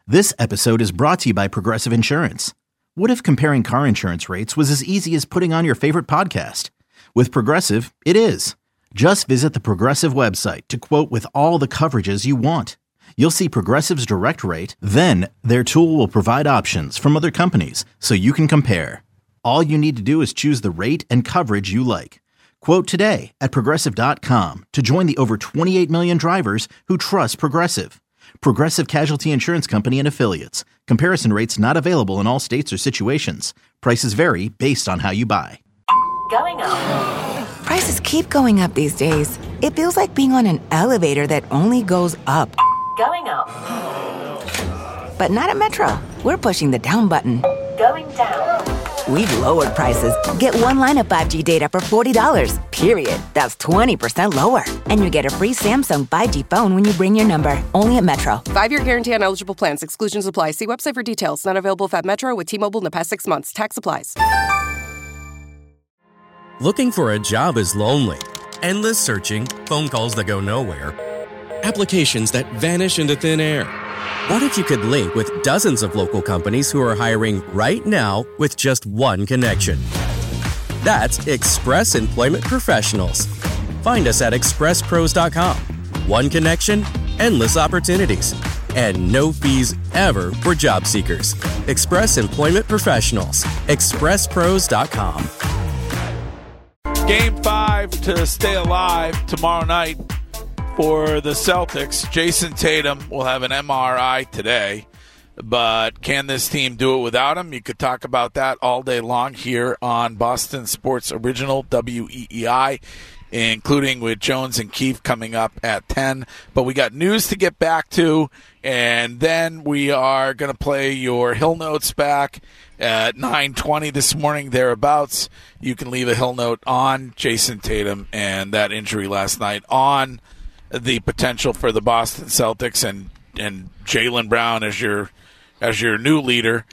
This episode is brought to you by Progressive Insurance. What if comparing car insurance rates was as easy as putting on your favorite podcast? With Progressive, it is. Just visit the Progressive website to quote with all the coverages you want. You'll see Progressive's direct rate, then their tool will provide options from other companies so you can compare. All you need to do is choose the rate and coverage you like. Quote today at Progressive.com to join the over 28 million drivers who trust Progressive. Progressive Casualty Insurance Company and Affiliates. Comparison rates not available in all states or situations. Prices vary based on how you buy. Going up. Prices keep going up these days. It feels like being on an elevator that only goes up. Going up. But not at Metro. We're pushing the down button. Going down. We've lowered prices. Get one line of 5G data for $40, period. That's 20% lower. And you get a free Samsung 5G phone when you bring your number. Only at Metro. 5-year guarantee on eligible plans. Exclusions apply. See website for details. Not available at Metro with T-Mobile in the past 6 months. Tax applies. Looking for a job is lonely. Endless searching, phone calls that go nowhere, applications that vanish into thin air. What if you could link with dozens of local companies who are hiring right now with just one connection? That's Express Employment Professionals. Find us at expresspros.com. One connection, endless opportunities, and no fees ever for job seekers. Express Employment Professionals. expresspros.com. Game 5 to stay alive tomorrow night for the Celtics. Jason Tatum will have an MRI today, but can this team do it without him? You could talk about that all day long here on Boston Sports Original, WEEI, including with Jones and Keefe coming up at 10. But we got news to get back to, and then we are going to play your Hill Notes back at 9:20 this morning, thereabouts. You can leave a Hill Note on Jason Tatum and that injury last night, on the potential for the Boston Celtics and Jaylen Brown as your new leader,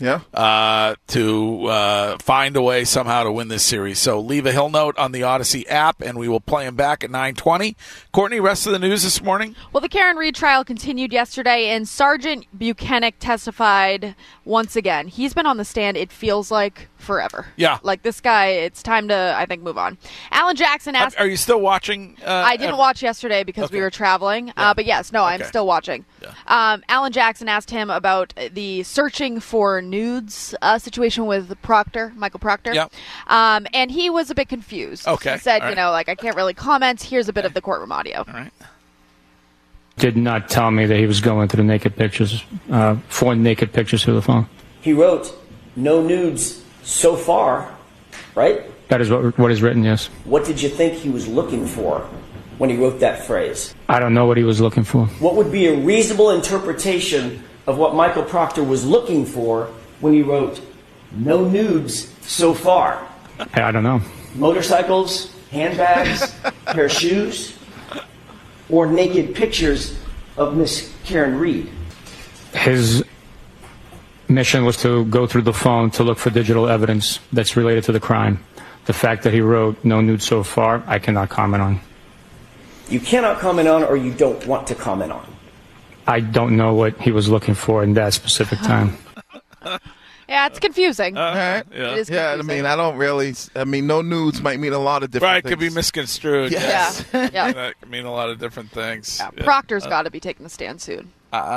to find a way somehow to win this series. So leave a Hill Note on the Odyssey app, and we will play him back at 9:20. Courtney, rest of the news this morning? Well, the Karen Reed trial continued yesterday, and Sergeant Buchanan testified once again. He's been on the stand, it feels like, forever. Yeah. Like, this guy, it's time to, I think, move on. Alan Jackson asked... Are you still watching? I didn't watch yesterday because we were traveling. Yeah. But yes, no, I'm still watching. Yeah. Alan Jackson asked him about the searching for nudes situation with Michael Proctor. Yeah. And he was a bit confused. Okay. He said, All right. I can't really comment. Here's a bit of the courtroom audio. All right. Did not tell me that he was going through the naked pictures, 4 naked pictures through the phone. He wrote, "No nudes so far," right? That is what is written, yes. What did you think he was looking for when he wrote that phrase? I don't know what he was looking for. What would be a reasonable interpretation of what Michael Proctor was looking for when he wrote, "No nudes so far"? I don't know. Motorcycles, handbags, pair of shoes, or naked pictures of Miss Karen Reed? His mission was to go through the phone to look for digital evidence that's related to the crime. The fact that he wrote "no nude so far," I cannot comment on. You cannot comment on, or you don't want to comment on? I don't know what he was looking for in that specific time. Yeah, it's confusing. All right. It is Yeah, confusing. no nudes might mean a lot of different Right, things. could be misconstrued. Yes. Yeah. That could mean a lot of different things. Yeah, Proctor's got to be taking the stand soon.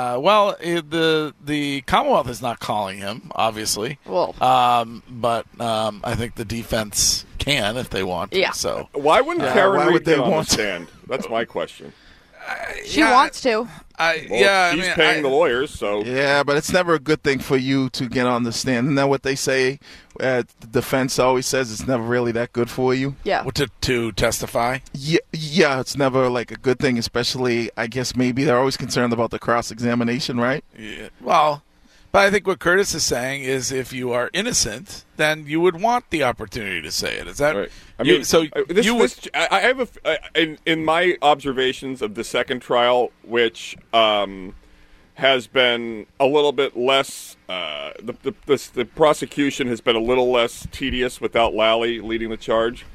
The Commonwealth is not calling him, obviously. Well, but I think the defense can if they want to. Yeah. So why wouldn't Karen why Reed would they get on the want to? stand? That's my question. she wants to. She's paying the lawyers, so Yeah, but it's never a good thing for you to get on the stand. Isn't that what they say? The defense always says it's never really that good for you. Yeah. To testify? Yeah, it's never like a good thing, especially, I guess maybe they're always concerned about the cross-examination, right? Yeah. Well, but I think what Curtis is saying is if you are innocent, then you would want the opportunity to say it. Is that right? I I have in my observations of the second trial, which has been a little bit less. The prosecution has been a little less tedious without Lally leading the charge.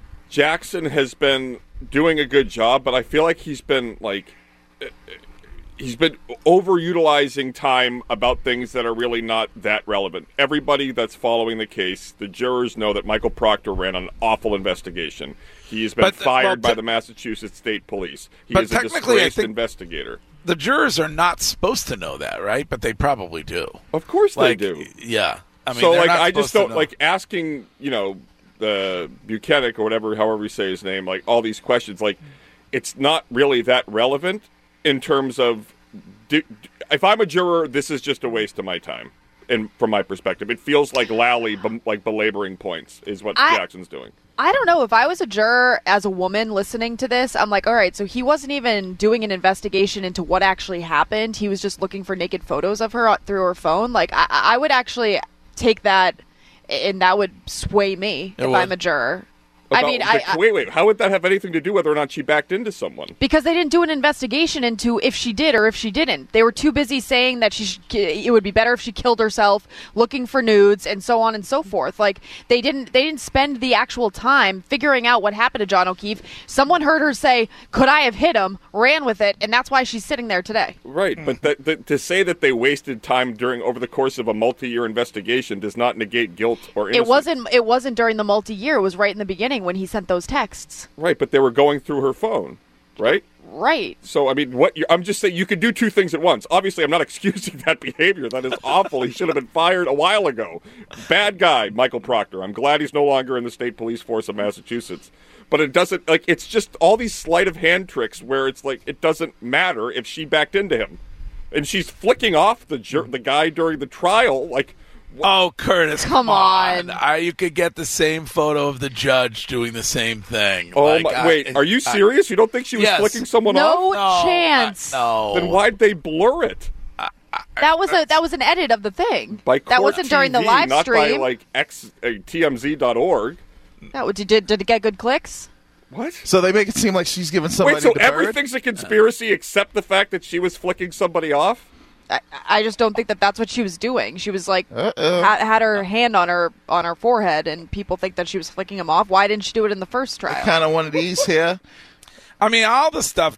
Jackson has been doing a good job, but I feel like he's been he's been overutilizing time about things that are really not that relevant. Everybody that's following the case, the jurors know that Michael Proctor ran an awful investigation. He's been fired by the Massachusetts State Police. He is a disgraced investigator. The jurors are not supposed to know that, right? But they probably do. Of course they do. Yeah. I mean, so, like, I just don't, like, asking, the Buchanan or whatever, however you say his name, like, all these questions, like, it's not really that relevant in terms of, if I'm a juror, this is just a waste of my time. And from my perspective, it feels like Lally, like, belaboring points is what Jackson's doing. I don't know. If I was a juror as a woman listening to this, I'm like, all right, so he wasn't even doing an investigation into what actually happened. He was just looking for naked photos of her through her phone. Like, I would actually take that, and that would sway me if I'm a juror. Wait, how would that have anything to do whether or not she backed into someone? Because they didn't do an investigation into if she did or if she didn't. They were too busy saying that it would be better if she killed herself, looking for nudes, and so on and so forth. Like, they didn't spend the actual time figuring out what happened to John O'Keefe. Someone heard her say, "Could I have hit him?" ran with it, and that's why she's sitting there today. Right, but to say that they wasted time over the course of a multi-year investigation does not negate guilt or innocence. It wasn't during the multi-year. It was right in the beginning when he sent those texts. Right, but they were going through her phone, right? Right. So, I mean, I'm just saying you could do two things at once. Obviously, I'm not excusing that behavior. That is awful. He should have been fired a while ago. Bad guy, Michael Proctor. I'm glad he's no longer in the state police force of Massachusetts. But it doesn't, like, it's just all these sleight of hand tricks where it's like, it doesn't matter if she backed into him. And she's flicking off the guy during the trial, like, oh, Curtis, come on. You could get the same photo of the judge doing the same thing. Oh, wait, are you serious? You don't think she was flicking someone off? No chance. No. Then why'd they blur it? That was an edit of the thing. By that wasn't TV, during the live stream. Not by, like, TMZ.org. Did it get good clicks? What? So they make it seem like she's giving somebody Wait, so the everything's a conspiracy except the fact that she was flicking somebody off? I just don't think that that's what she was doing. She was like had her hand on her forehead, and people think that she was flicking him off. Why didn't she do it in the first trial? Kind of one of these here. I mean, all the stuff,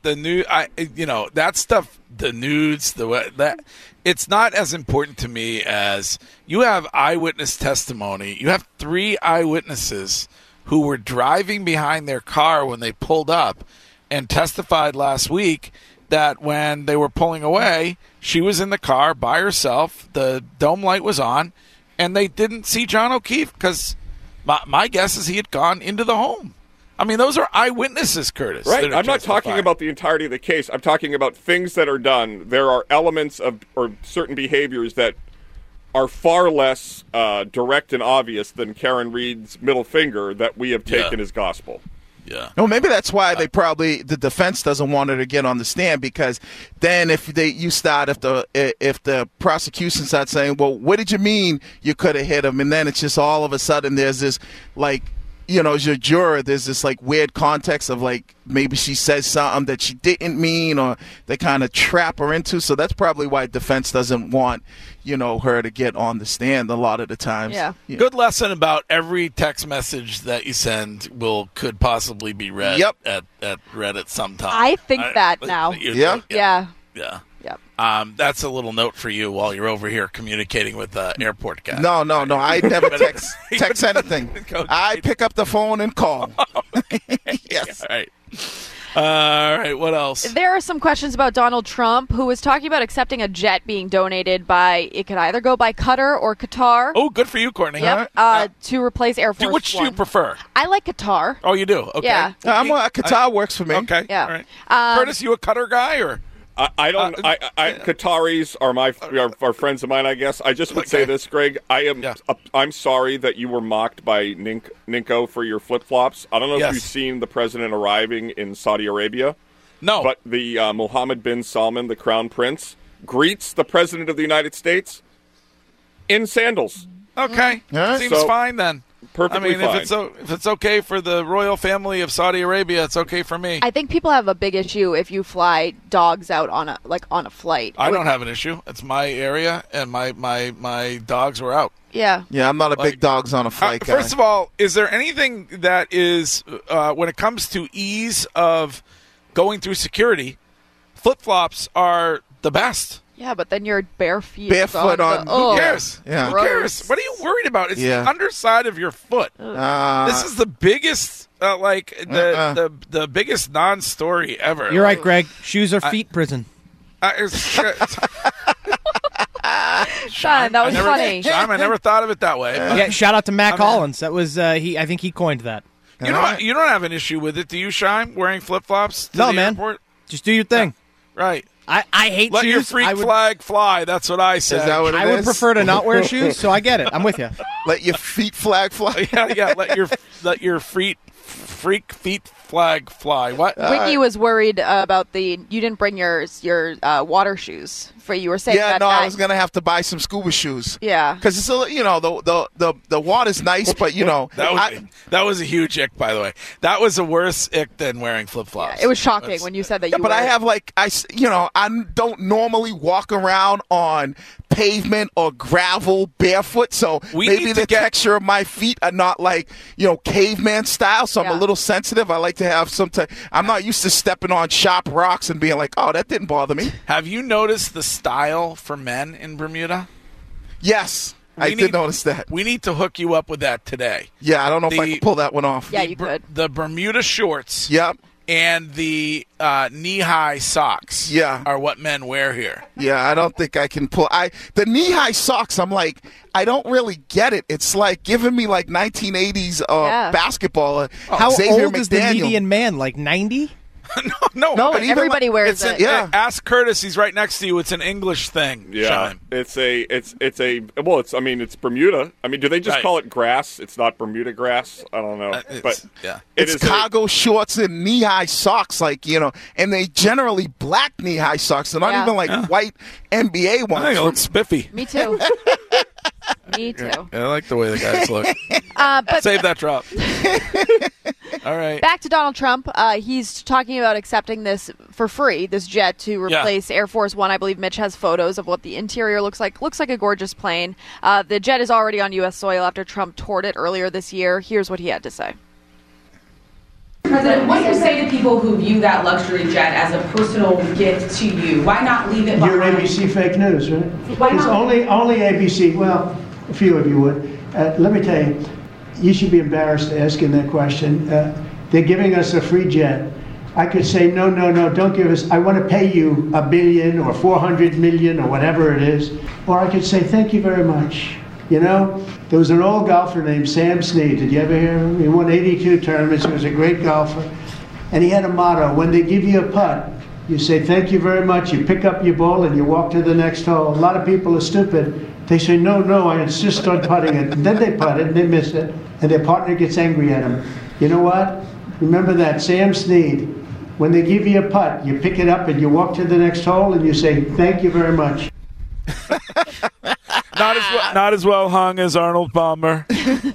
that stuff, the nudes, it's not as important to me as you have eyewitness testimony. You have 3 eyewitnesses who were driving behind their car when they pulled up and testified last week that when they were pulling away, she was in the car by herself, the dome light was on, and they didn't see John O'Keefe because my guess is he had gone into the home. I mean, those are eyewitnesses, Curtis. Right. I'm not talking about the entirety of the case. I'm talking about things that are done. There are elements of or certain behaviors that are far less direct and obvious than Karen Reed's middle finger that we have taken as gospel. Yeah. No, maybe that's why the defense doesn't want her to get on the stand, because then if the prosecution starts saying, well, what did you mean you could have hit him? And then it's just all of a sudden there's this, like, as your juror, there's this like weird context of like maybe she says something that she didn't mean, or they kind of trap her into. So that's probably why defense doesn't want, her to get on the stand a lot of the times. Yeah. Good lesson about every text message that you send could possibly be read at Reddit sometime. I think that now. Yeah. Yep. That's a little note for you while you're over here communicating with the airport guy. No. I never text anything. I pick up the phone and call. Yes. All right. What else? There are some questions about Donald Trump, who was talking about accepting a jet being donated by, it could either go by Qatar or Qatar. Oh, good for you, Courtney. Yep. To replace Air Force Which do you prefer? I like Qatar. Oh, you do? Okay. Yeah. Qatar works for me. Okay. Yeah. All right. Curtis, you a Qatar guy or? Qataris are friends of mine, I guess. I just would say this, Greg. I'm sorry that you were mocked by Ninko for your flip-flops. I don't know if you've seen the president arriving in Saudi Arabia. No. But the Mohammed bin Salman, the crown prince, greets the president of the United States in sandals. Okay. Seems fine then. Perfectly fine. If it's okay for the royal family of Saudi Arabia, it's okay for me. I think people have a big issue if you fly dogs out on a flight. I don't have an issue. It's my area, and my dogs were out. Yeah. Yeah, I'm not a big dogs on a flight guy. First of all, is there anything that is, when it comes to ease of going through security, flip-flops are the best. Yeah, but then you're barefoot. Barefoot on. Who cares? Yeah. Who cares? What are you worried about? It's the underside of your foot. This is the biggest, the biggest non-story ever. You're right, Greg. Shoes are feet prison. Sean, that was funny. Sean, I never thought of it that way. Yeah, shout out to Matt Collins. That was I think he coined that. You don't have an issue with it, do you, Shime? Wearing flip-flops to no, the man. airport? Just do your thing. Yeah. Right. I hate Let shoes. your freak flag fly. That's what I said. Is that what it I would prefer to not wear shoes, so I get it. I'm with you. Let your feet flag fly. Yeah. Let your freak feet flag fly. What? Wiki was worried about you didn't bring your water shoes. You were saying that. I was gonna have to buy some scuba shoes. Yeah, because it's the water's nice, but that was a huge ick. By the way, that was a worse ick than wearing flip flops. Yeah, it was shocking when you said that. But I have I don't normally walk around on pavement or gravel barefoot, so maybe the texture of my feet are not caveman style. So I'm a little sensitive. I like to have some. I'm not used to stepping on sharp rocks and being like, oh, that didn't bother me. Have you noticed the style for men in Bermuda? Yes, I did notice that. We need to hook you up with that today. Yeah, I don't know if I can pull that one off. Yeah, you could. The Bermuda shorts. Yep. And the knee-high socks are what men wear here. Yeah, I don't think I can pull. The knee-high socks, I'm like, I don't really get it. It's like giving me 1980s basketball. How Xavier old is the McDaniel. median man? 90? No, but everybody wears it. Ask Curtis; he's right next to you. It's an English thing. Yeah, Sean. It's Bermuda. I mean, do they just call it grass? It's not Bermuda grass. I don't know, It's cargo shorts and knee-high socks, and they generally black knee-high socks. They're not even white NBA ones. I think it looks spiffy. Me too. Me too. I like the way the guys look. But save that drop. All right. Back to Donald Trump. He's talking about accepting this for free, this jet to replace Air Force One. I believe Mitch has photos of what the interior looks like. Looks like a gorgeous plane. The jet is already on U.S. soil after Trump toured it earlier this year. Here's what he had to say. President, what do you say to people who view that luxury jet as a personal gift to you? Why not leave it behind? You're ABC fake news, right? Why it's not? only ABC. Well, a few of you would. Let me tell you, you should be embarrassed asking that question. They're giving us a free jet. I could say, no, don't give us. I want to pay you $1 billion or $400 million or whatever it is. Or I could say, thank you very much. There was an old golfer named Sam Snead. Did you ever hear of him? He won 82 tournaments. He was a great golfer. And he had a motto. When they give you a putt, you say, thank you very much. You pick up your ball and you walk to the next hole. A lot of people are stupid. They say, no, I insist on putting it. And then they putt it and they miss it. And their partner gets angry at them. You know what? Remember that, Sam Snead. When they give you a putt, you pick it up and you walk to the next hole and you say, thank you very much. Not as well hung as Arnold Palmer.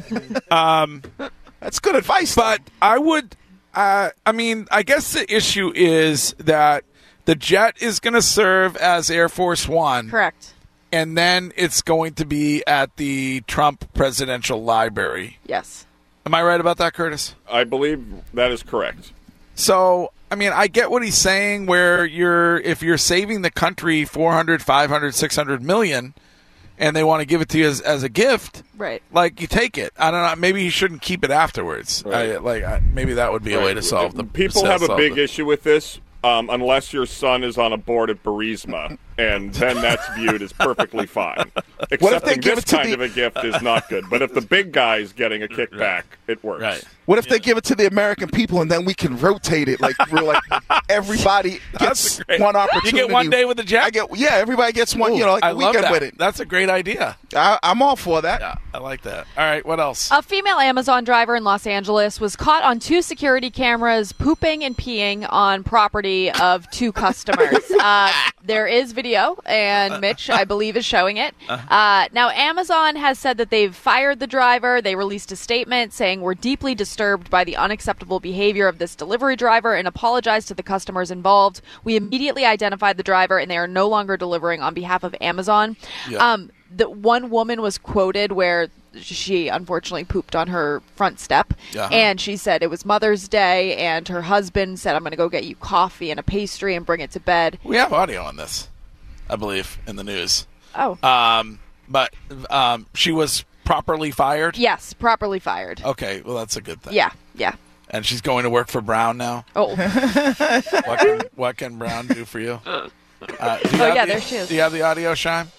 That's good advice. But I would, I guess the issue is that the jet is going to serve as Air Force One. Correct. And then it's going to be at the Trump Presidential Library. Yes. Am I right about that, Curtis? I believe that is correct. So, I get what he's saying where if you're saving the country 400, 500, 600 million and they want to give it to you as a gift, right? You take it. I don't know. Maybe he shouldn't keep it afterwards. Right. Maybe that would be a way to solve the People have a big issue with this. Unless your son is on a board at Burisma, and then that's viewed as perfectly fine. Accepting this kind of a gift is not good. But if the big guy is getting a kickback, it works. Right. What if they give it to the American people and then we can rotate it? Everybody gets one opportunity. You get one day with the jet? Everybody gets one, I a weekend with it. That's a great idea. I'm all for that. Yeah, I like that. All right, what else? A female Amazon driver in Los Angeles was caught on 2 security cameras pooping and peeing on property of 2 customers. There is video, and Mitch, I believe, is showing it. Now, Amazon has said that they've fired the driver. They released a statement saying, we're deeply disturbed by the unacceptable behavior of this delivery driver and apologized to the customers involved. We immediately identified the driver, and they are no longer delivering on behalf of Amazon. Yeah. The one woman was quoted where she unfortunately pooped on her front step, and she said it was Mother's Day, and her husband said, I'm going to go get you coffee and a pastry and bring it to bed. We have audio on this. I believe, in the news. Oh. But she was properly fired? Yes, properly fired. Okay, well, that's a good thing. Yeah. And she's going to work for Brown now? Oh. What can Brown do for you? There she is. Do you have the audio, Shime?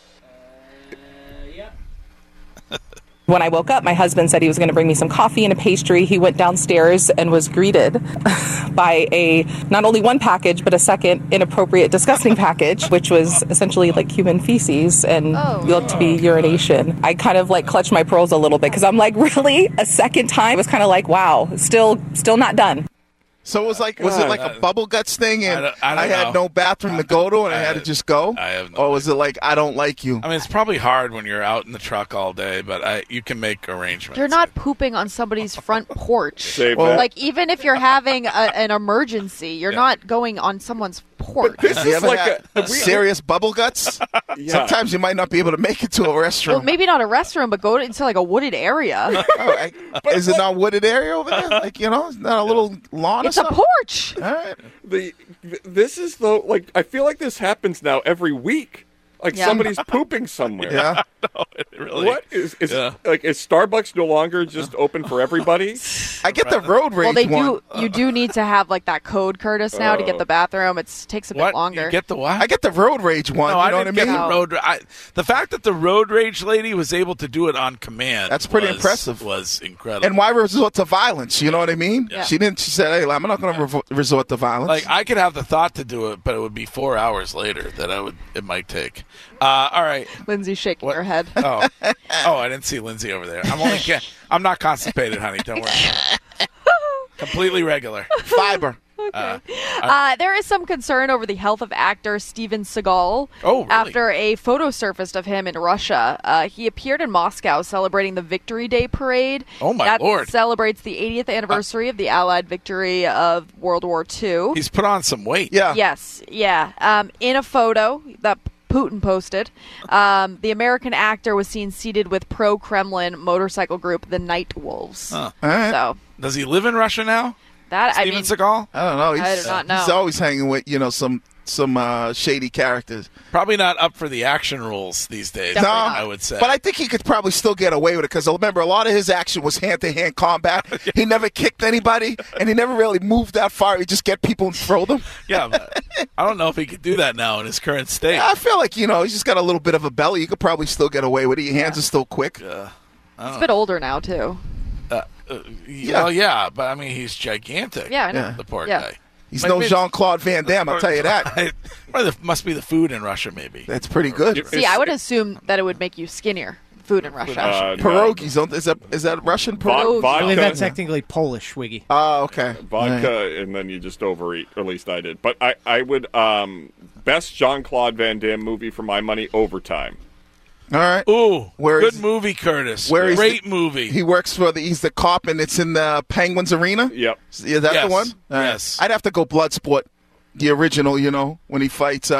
When I woke up, my husband said he was going to bring me some coffee and a pastry. He went downstairs and was greeted by not only one package, but a second inappropriate, disgusting package, which was essentially like human feces and looked to be urination. I kind of like clutched my pearls a little bit because I'm like, really? A second time? It was kind of like, wow, still not done. So it was like, was it like a bubble guts thing, and I had no bathroom to go to, and I had to just go? I have no Or was it like, I don't like you? I mean, it's probably hard when you're out in the truck all day, but you can make arrangements. You're not pooping on somebody's front porch. Save that. Like, even if you're having an emergency, you're not going on someone's porch. This You is ever like had serious bubble guts? Yeah. Sometimes you might not be able to make it to a restroom. Well, maybe not a restroom, but go into like a wooded area. Is it not a wooded area over there? Like, it's not a little lawn or It's a something? porch. All right. This is though, like, I feel like this happens now every week. Like somebody's pooping somewhere. Yeah. No, it really. What is Starbucks no longer just open for everybody? I get the road rage Well, you do need to have like that code, Curtis, now to get the bathroom. It takes a bit longer. You get the what? I get the road rage one. No, You know what I mean? The fact that the road rage lady was able to do it on command. That's pretty impressive. Was incredible. And why resort to violence? You know what I mean? Yeah. She said, hey, I'm not going to resort to violence. Like, I could have the thought to do it, but it would be 4 hours later that it might take. All right. Lindsay's shaking her head. Oh, I didn't see Lindsay over there. I'm not constipated, honey. Don't worry. Completely regular. Fiber. There is some concern over the health of actor Steven Seagal after a photo surfaced of him in Russia. He appeared in Moscow celebrating the Victory Day parade. Oh, my that Lord. Celebrates the 80th anniversary of the Allied victory of World War II. He's put on some weight. Yeah. Yes, yeah. In a photo that Putin posted, the American actor was seen seated with pro-Kremlin motorcycle group the Night Wolves. Huh. All right. So does he live in Russia now? Steven Seagal? I don't know. I do not know. He's always hanging with some shady characters. Probably not up for the action rules these days. No, I would say. But I think he could probably still get away with it because remember, a lot of his action was hand-to-hand combat. He never kicked anybody, and he never really moved that far. He just get people and throw them. Yeah, but I don't know if he could do that now in his current state. I feel like he's just got a little bit of a belly. You could probably still get away with it. Your hands are still quick. He's a bit older now too. Well, yeah, but I mean, he's gigantic. Yeah, I know. The poor guy. He's no Jean-Claude Van Damme, I'll tell you that. Well, there must be the food in Russia, maybe. That's pretty good. See, I would assume that it would make you skinnier. Food in Russia. Pierogies. Is that Russian pierogies? I believe that's technically Polish, Wiggy. Oh, okay. Vodka, and then you just overeat. Or at least I did. But I would best Jean-Claude Van Damme movie for my money, Overtime. All right. Ooh, good movie, Curtis. Great movie. He works he's the cop, and it's in the Penguins Arena? Yep. Is that the one? Yes. I'd have to go Bloodsport, the original, when he fights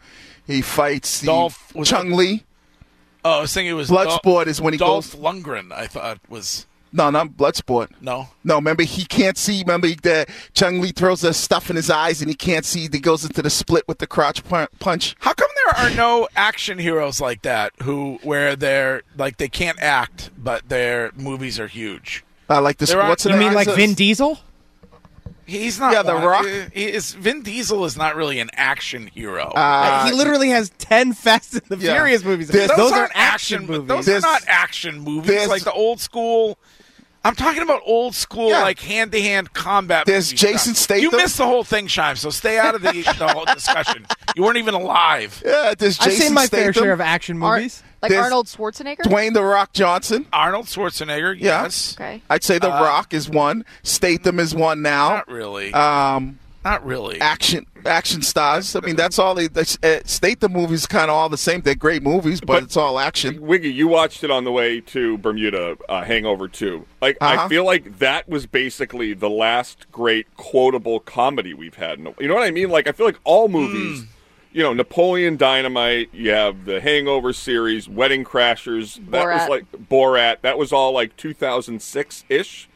Chung Lee. Oh, I was thinking it was Bloodsport is when he Dolph goes. Lundgren, I thought was. No, not Bloodsport. No. Remember, he can't see. Remember, Chung Lee throws the stuff in his eyes and he can't see. He goes into the split with the crotch punch. How come there are no action heroes like that where they're like they can't act, but their movies are huge? Like this. You mean like Vin Diesel? He's not. Yeah, The Rock. Vin Diesel is not really an action hero. He literally has 10 Fast and the Furious movies. Those are action movies. Those are not action movies like the old school. I'm talking about old school, like hand-to-hand combat. There's Jason Statham. You missed the whole thing, Shime, so stay out of the whole discussion. You weren't even alive. Yeah, there's Jason I've seen my fair Statham. share of action movies. Like Arnold Schwarzenegger? Dwayne The Rock Johnson. Arnold Schwarzenegger, yes. Okay. I'd say The Rock is one. Statham is one now. Not really. Not really. Action stars. I mean, that's all. Statham movies kind of all the same. They're great movies, but it's all action. Wiggy, you watched it on the way to Bermuda, Hangover 2. I feel like that was basically the last great quotable comedy we've had. You know what I mean? Like, I feel like all movies, Napoleon Dynamite, you have the Hangover series, Wedding Crashers, that was like Borat. That was all like 2006-ish.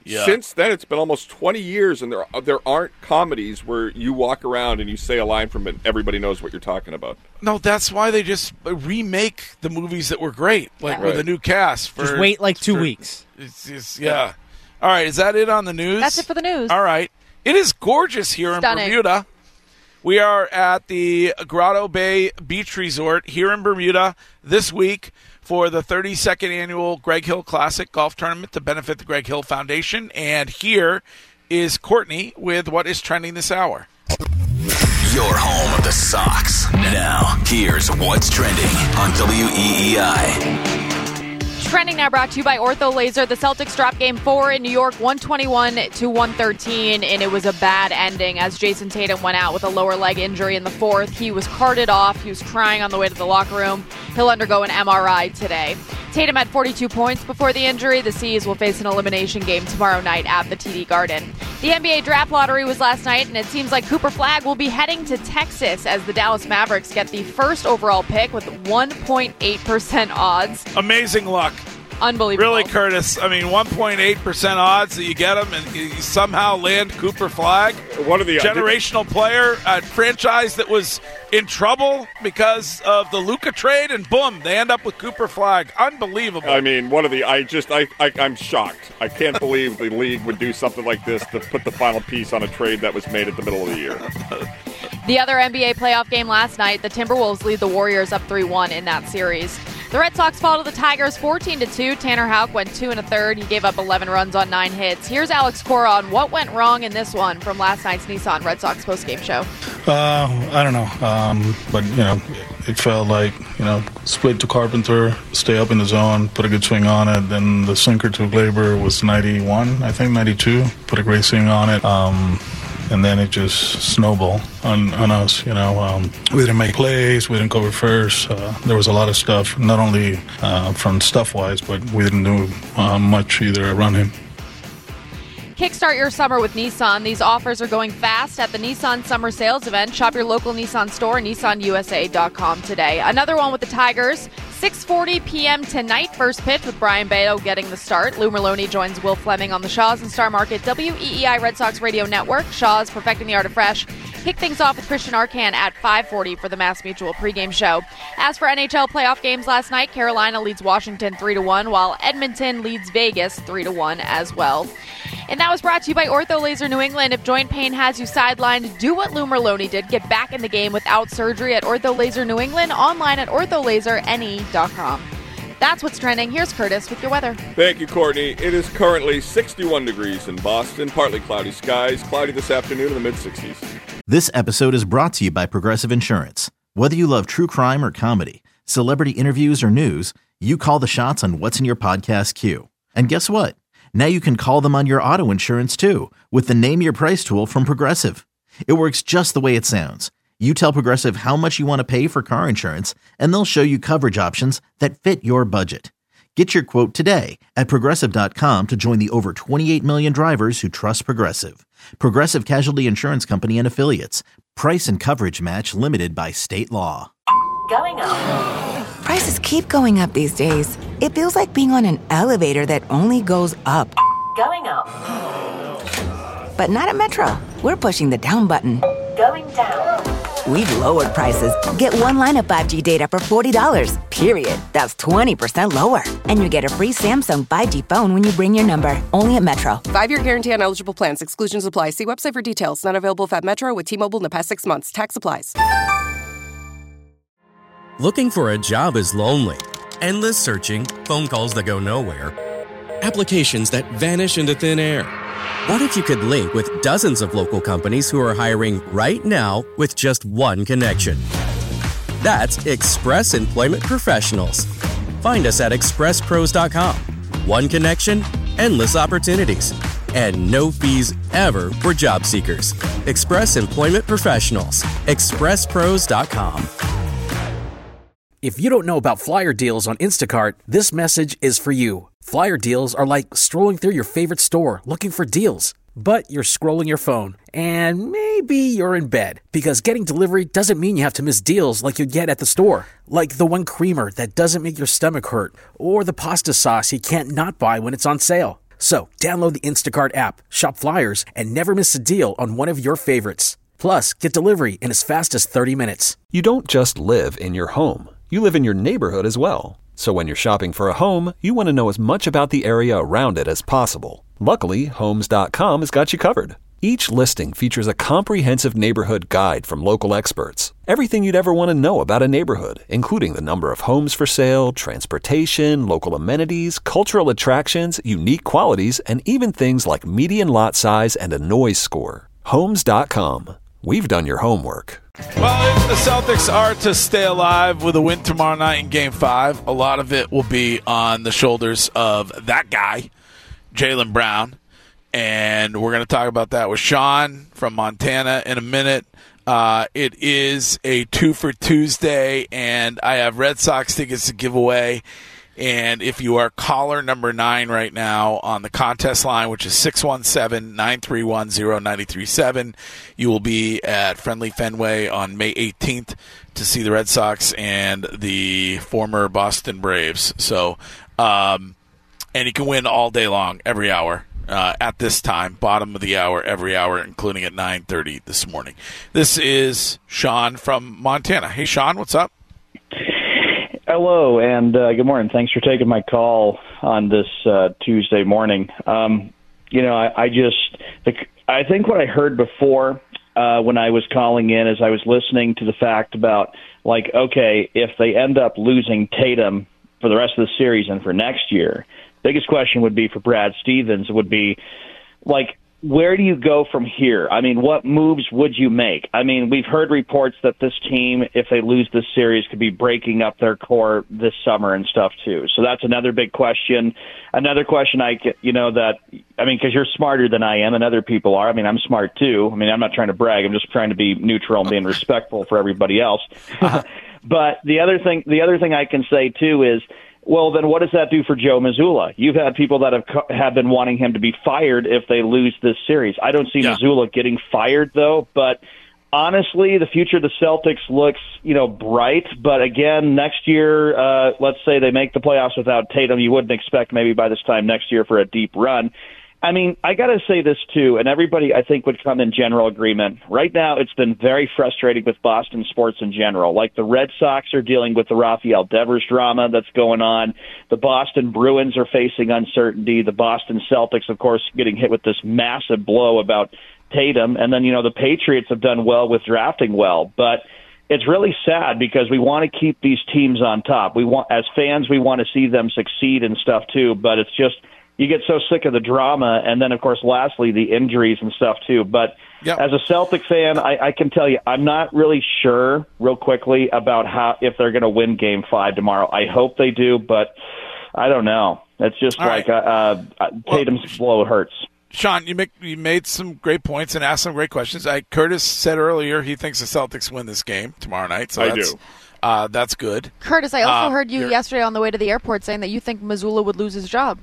Yeah. Since then, it's been almost 20 years, and there aren't comedies where you walk around and you say a line from it and everybody knows what you're talking about. No, that's why they just remake the movies that were great, like with a new cast. Just wait like 2 weeks. Yeah. All right, is that it on the news? That's it for the news. All right. It is gorgeous here Stunning. in Bermuda. We are at the Grotto Bay Beach Resort here in Bermuda this week for the 32nd annual Greg Hill Classic Golf Tournament to benefit the Greg Hill Foundation. And here is Courtney with what is trending this hour. Your home of the Sox. Now, here's what's trending on WEEI. Trending now brought to you by Ortho Laser. The Celtics dropped Game 4 in New York, 121-113, and it was a bad ending as Jason Tatum went out with a lower leg injury in the fourth. He was carted off. He was crying on the way to the locker room. He'll undergo an MRI today. Tatum had 42 points before the injury. The C's will face an elimination game tomorrow night at the TD Garden. The NBA Draft Lottery was last night, and it seems like Cooper Flagg will be heading to Texas as the Dallas Mavericks get the first overall pick with 1.8% odds. Amazing luck. Unbelievable. Really, Curtis. I mean, 1.8% odds that you get him and you somehow land Cooper Flagg. One of the generational player, a franchise that was in trouble because of the Luka trade, and boom, they end up with Cooper Flagg. Unbelievable. I mean, I'm shocked. I can't believe the league would do something like this to put the final piece on a trade that was made at the middle of the year. The other NBA playoff game last night, the Timberwolves lead the Warriors up 3-1 in that series. The Red Sox fall to the Tigers 14-2. Tanner Houck went 2 1/3. He gave up 11 runs on 9 hits. Here's Alex Cora on what went wrong in this one from last night's Nissan Red Sox postgame show. I don't know, but it felt like split to Carpenter, stay up in the zone, put a good swing on it. Then the sinker to Glaber was 91, I think 92. Put a great swing on it. And then it just snowballed on us. We didn't make plays. We didn't cover first. There was a lot of stuff, not only from stuff-wise, but we didn't do much either around him. Kickstart your summer with Nissan. These offers are going fast at the Nissan Summer Sales Event. Shop your local Nissan store at nissanusa.com today. Another one with the Tigers. 6:40 p.m. tonight, first pitch with Brian Beto getting the start. Lou Merlone joins Will Fleming on the Shaws and Star Market WEEI Red Sox Radio Network. Shaws perfecting the art of fresh. Kick things off with Christian Arcan at 5:40 for the Mass Mutual pregame show. As for NHL playoff games last night, Carolina leads Washington 3-1, while Edmonton leads Vegas 3-1 as well. And that was brought to you by Ortho Laser New England. If joint pain has you sidelined, do what Lou Merlone did. Get back in the game without surgery at Ortho Laser New England, online at ortholaserne.com. That's what's trending. Here's Curtis with your weather. Thank you, Courtney. It is currently 61 degrees in Boston, partly cloudy skies, cloudy this afternoon in the mid-60s. This episode is brought to you by Progressive Insurance. Whether you love true crime or comedy, celebrity interviews or news, you call the shots on what's in your podcast queue. And guess what? Now you can call them on your auto insurance too with the Name Your Price tool from Progressive. It works just the way it sounds. You tell Progressive how much you want to pay for car insurance, and they'll show you coverage options that fit your budget. Get your quote today at Progressive.com to join the over 28 million drivers who trust Progressive. Progressive Casualty Insurance Company and Affiliates. Price and coverage match limited by state law. Going up. Prices keep going up these days. It feels like being on an elevator that only goes up. Going up. But not at Metro. We're pushing the down button. Going down. We've lowered prices. Get one line of 5G data for $40, period. That's 20% lower. And you get a free Samsung 5G phone when you bring your number. Only at Metro. 5-year guarantee on eligible plans. Exclusions apply. See website for details. Not available at Metro with T-Mobile in the past 6 months. Tax applies. Looking for a job is lonely. Endless searching, phone calls that go nowhere, applications that vanish into thin air. What if you could link with dozens of local companies who are hiring right now with just one connection? That's Express Employment Professionals. Find us at expresspros.com. One connection, endless opportunities, and no fees ever for job seekers. Express Employment Professionals. expresspros.com. If you don't know about flyer deals on Instacart, this message is for you. Flyer deals are like strolling through your favorite store looking for deals. But you're scrolling your phone, and maybe you're in bed, because getting delivery doesn't mean you have to miss deals like you get at the store. Like the one creamer that doesn't make your stomach hurt, or the pasta sauce you can't not buy when it's on sale. So, download the Instacart app, shop flyers, and never miss a deal on one of your favorites. Plus, get delivery in as fast as 30 minutes. You don't just live in your home. You live in your neighborhood as well. So when you're shopping for a home, you want to know as much about the area around it as possible. Luckily, Homes.com has got you covered. Each listing features a comprehensive neighborhood guide from local experts. Everything you'd ever want to know about a neighborhood, including the number of homes for sale, transportation, local amenities, cultural attractions, unique qualities, and even things like median lot size and a noise score. Homes.com. We've done your homework. Well, if the Celtics are to stay alive with a win tomorrow night in Game 5, a lot of it will be on the shoulders of that guy, Jaylen Brown. And we're going to talk about that with Sean from Montana in a minute. It is a 2 for Tuesday, and I have Red Sox tickets to give away. And if you are caller number 9 right now on the contest line, which is 617-931-0937, you will be at Friendly Fenway on May 18th to see the Red Sox and the former Boston Braves. So, and you can win all day long, every hour. At this time, bottom of the hour, every hour, including at 9:30 this morning. This is Sean from Montana. Hey, Sean, what's up? Hello, and good morning. Thanks for taking my call on this Tuesday morning. I think what I heard before when I was calling in is I was listening to the fact about, okay, if they end up losing Tatum for the rest of the series and for next year, biggest question would be for Brad Stevens would be, where do you go from here? I mean, what moves would you make? I mean, we've heard reports that this team, if they lose this series, could be breaking up their core this summer and stuff, too. So that's another big question. Another question because you're smarter than I am and other people are. I mean, I'm smart, too. I mean, I'm not trying to brag. I'm just trying to be neutral and being respectful for everybody else. But the other thing I can say, too, is, well, then what does that do for Joe Mazzulla? You've had people that have been wanting him to be fired if they lose this series. I don't see Mazzulla getting fired, though. But honestly, the future of the Celtics looks, bright. But again, next year, let's say they make the playoffs without Tatum. You wouldn't expect maybe by this time next year for a deep run. I mean, I got to say this, too, and everybody, I think, would come in general agreement. Right now, it's been very frustrating with Boston sports in general. The Red Sox are dealing with the Rafael Devers drama that's going on. The Boston Bruins are facing uncertainty. The Boston Celtics, of course, getting hit with this massive blow about Tatum. And then, the Patriots have done well with drafting well. But it's really sad because we want to keep these teams on top. As fans, we want to see them succeed and stuff, too. But it's just, you get so sick of the drama, and then, of course, lastly, the injuries and stuff, too. But as a Celtic fan, I can tell you I'm not really sure, real quickly, about if they're going to win Game 5 tomorrow. I hope they do, but I don't know. It's just Tatum's blow hurts. Sean, you made some great points and asked some great questions. Curtis said earlier he thinks the Celtics win this game tomorrow night. So I do. That's good. Curtis, I also heard you yesterday on the way to the airport saying that you think Mazzulla would lose his job.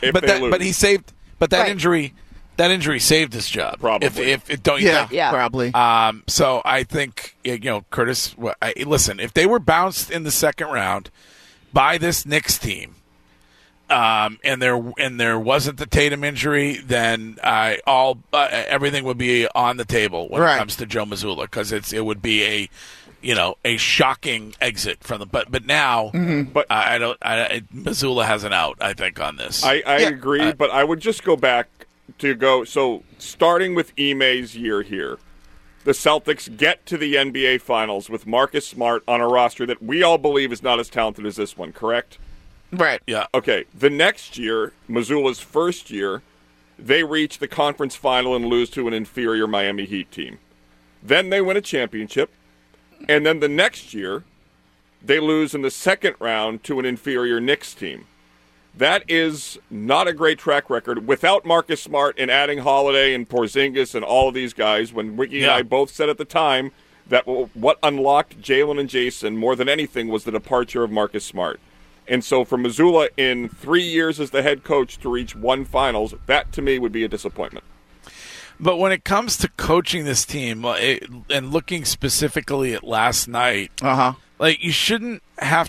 That injury saved his job. Probably. If don't you think? Yeah, probably. So I think Curtis. Listen, if they were bounced in the second round by this Knicks team, and there wasn't the Tatum injury, then everything would be on the table when it comes to Joe Mazzulla, because it would be a shocking exit from the but now Mazzulla has an out, I think, on this. I agree, but I would just go back to so starting with Ime's year here, the Celtics get to the NBA Finals with Marcus Smart on a roster that we all believe is not as talented as this one, correct? Right. Yeah. Okay. The next year, Mazzulla's first year, they reach the conference final and lose to an inferior Miami Heat team. Then they win a championship. And then the next year, they lose in the second round to an inferior Knicks team. That is not a great track record. Without Marcus Smart and adding Holiday and Porzingis and all of these guys, when Ricky and I both said at the time that what unlocked Jaylen and Jason more than anything was the departure of Marcus Smart. And so for Mazzulla in 3 years as the head coach to reach one finals, that to me would be a disappointment. But when it comes to coaching this team and looking specifically at last night, you shouldn't have to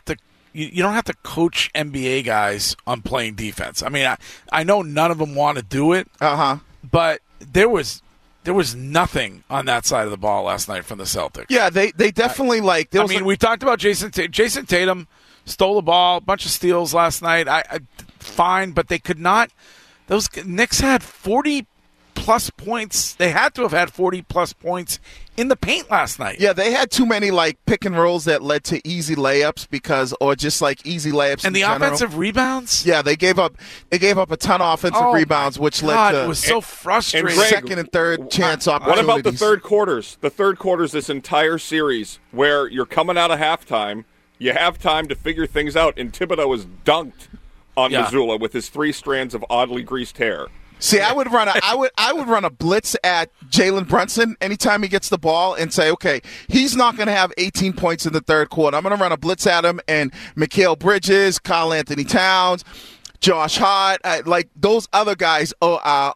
you don't have to coach NBA guys on playing defense. I mean, I know none of them want to do it. But there was nothing on that side of the ball last night from the Celtics. Yeah, they definitely we talked about Jason Tatum. Jason Tatum stole the ball, a bunch of steals last night. Fine, but they could not. Those Knicks had 40-plus points. They had to have had 40-plus points in the paint last night. Yeah, they had too many pick and rolls that led to easy layups or just easy layups. And the offensive rebounds? Yeah, they gave up a ton of offensive rebounds, which led to it was so frustrating. Greg, second and third chance opportunities. What about the third quarters? The third quarters this entire series where you're coming out of halftime, you have time to figure things out, and Thibodeau was dunked on Missoula with his 3 strands of oddly greased hair. See, I would run a blitz at Jalen Brunson anytime he gets the ball and say, okay, he's not going to have 18 points in the third quarter. I'm going to run a blitz at him, and Mikal Bridges, Karl Anthony Towns, Josh Hart, those other guys, OG,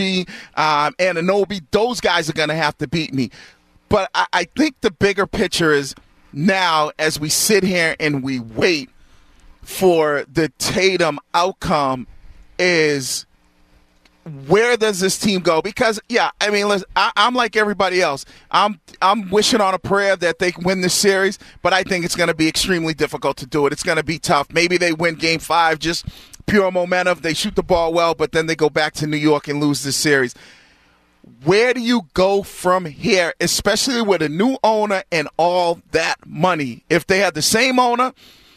Anunoby, those guys are going to have to beat me. But I think the bigger picture is now as we sit here and we wait for the Tatum outcome is – where does this team go? Because, listen, I'm like everybody else. I'm wishing on a prayer that they win this series, but I think it's going to be extremely difficult to do it. It's going to be tough. Maybe they win Game 5, just pure momentum. They shoot the ball well, but then they go back to New York and lose this series. Where do you go from here, especially with a new owner and all that money? If they had the same owner,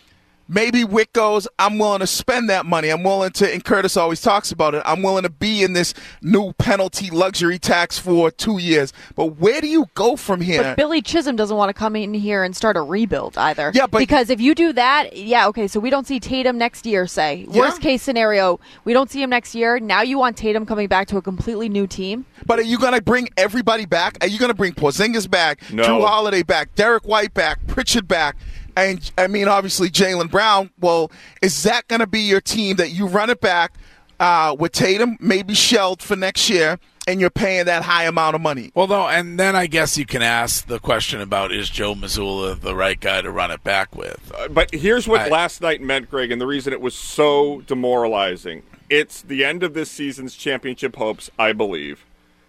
maybe Wick goes, I'm willing to spend that money. I'm willing to, and Curtis always talks about it, I'm willing to be in this new penalty luxury tax for 2 years. But where do you go from here? But Billy Chisholm doesn't want to come in here and start a rebuild either. Yeah, but because if you do that, so we don't see Tatum next year, say. Worst case scenario, we don't see him next year. Now you want Tatum coming back to a completely new team. But are you going to bring everybody back? Are you going to bring Porzingis back, No. Drew Holiday back, Derek White back, Pritchard back? And, obviously, Jaylen Brown. Well, is that going to be your team that you run it back with Tatum, maybe shelled for next year, and you're paying that high amount of money? Well, no, and then I guess you can ask the question about, is Joe Mazzulla the right guy to run it back with? But here's what last night meant, Greg, and the reason it was so demoralizing. It's the end of this season's championship hopes, I believe.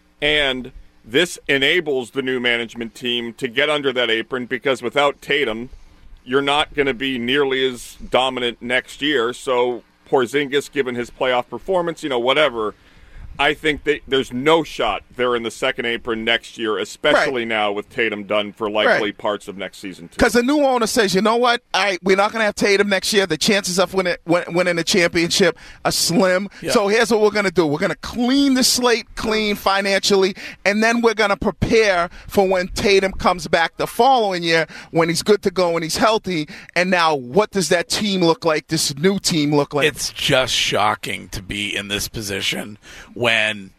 And this enables the new management team to get under that apron because without Tatum, you're not going to be nearly as dominant next year. So Porzingis, given his playoff performance, whatever, I think there's no shot they're in the second apron next year, especially now with Tatum done for likely parts of next season, too. Because the new owner says, you know what? We're not going to have Tatum next year. The chances of winning the championship are slim. Yeah. So here's what we're going to do. We're going to clean the slate clean financially, and then we're going to prepare for when Tatum comes back the following year when he's good to go and he's healthy. And now what does that team look like, this new team look like? It's just shocking to be in this position when